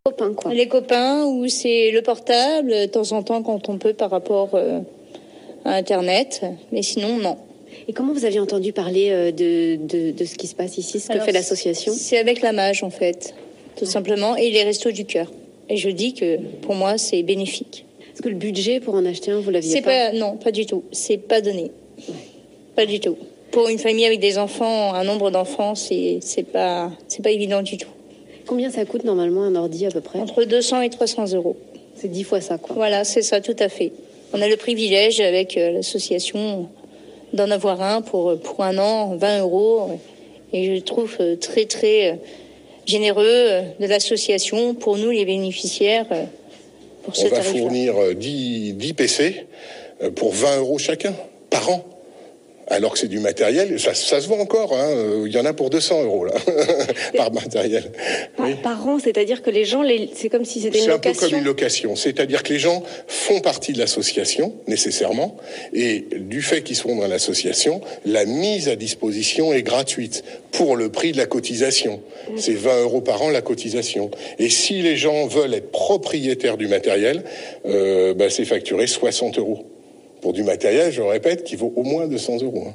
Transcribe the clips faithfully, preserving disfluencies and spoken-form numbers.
Copains, quoi. Les copains, ou c'est le portable, de temps en temps quand on peut par rapport euh, à Internet, mais sinon non. Et comment vous aviez entendu parler euh, de, de, de ce qui se passe ici, ce que Alors, fait l'association ? C'est avec la Mage en fait, tout simplement, et les Restos du Cœur. Et je dis que pour moi c'est bénéfique. Est-ce que le budget pour en acheter un, vous l'aviez c'est pas, pas Non, pas du tout, c'est pas donné. Ouais. Pas du tout. Pour une famille avec des enfants, un nombre d'enfants, c'est, c'est, pas, c'est pas évident du tout. Combien ça coûte normalement un ordi à peu près ? Entre deux cents et trois cents euros. C'est dix fois ça, quoi. Voilà, c'est ça, tout à fait. On a le privilège avec euh, l'association d'en avoir un pour, pour un an, vingt euros. Et je trouve euh, très, très euh, généreux euh, de l'association pour nous, les bénéficiaires. Euh, pour ce On va tarif-là. fournir dix, dix P C pour vingt euros chacun, par an. Alors que c'est du matériel, ça, ça se vend encore, hein. Il y en a pour deux cents euros, là, par matériel. Par, oui. par an, c'est-à-dire que les gens, les, c'est comme si c'était une c'est location. C'est un peu comme une location, c'est-à-dire que les gens font partie de l'association, nécessairement, et du fait qu'ils sont dans l'association, la mise à disposition est gratuite, pour le prix de la cotisation. Mmh. C'est vingt euros par an, la cotisation. Et si les gens veulent être propriétaires du matériel, euh, bah, c'est facturé soixante euros. Pour du matériel, je répète, qui vaut au moins deux cents euros.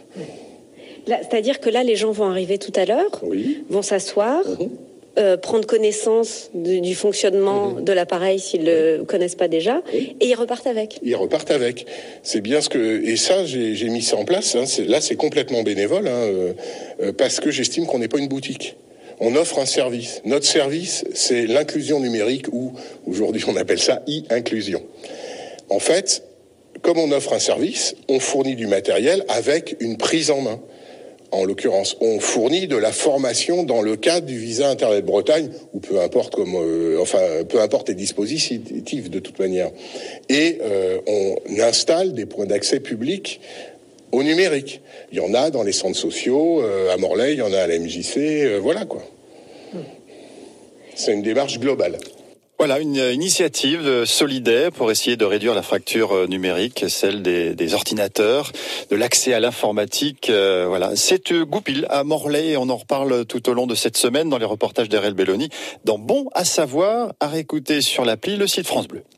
Là, c'est-à-dire que là, les gens vont arriver tout à l'heure, oui. vont s'asseoir, mmh. euh, prendre connaissance de, du fonctionnement mmh. de l'appareil s'ils ne oui. le connaissent pas déjà, oui. et ils repartent avec. Ils repartent avec. C'est bien ce que... Et ça, j'ai, j'ai mis ça en place. Hein. C'est, là, c'est complètement bénévole, hein, euh, parce que j'estime qu'on n'est pas une boutique. On offre un service. Notre service, c'est l'inclusion numérique, ou aujourd'hui, on appelle ça e-inclusion. En fait... Comme on offre un service, on fournit du matériel avec une prise en main. En l'occurrence, on fournit de la formation dans le cadre du visa Internet Bretagne, ou peu importe comme, euh, enfin, peu importe les dispositifs de toute manière. Et euh, on installe des points d'accès publics au numérique. Il y en a dans les centres sociaux, euh, à Morlaix, il y en a à la M J C, euh, voilà quoi. C'est une démarche globale. Voilà, une initiative solidaire pour essayer de réduire la fracture numérique, celle des, des ordinateurs, de l'accès à l'informatique. Euh, voilà, c'est Goupil à Morlaix. On en reparle tout au long de cette semaine dans les reportages d'R L Belloni. Dans Bon à savoir, à réécouter sur l'appli, le site France Bleu.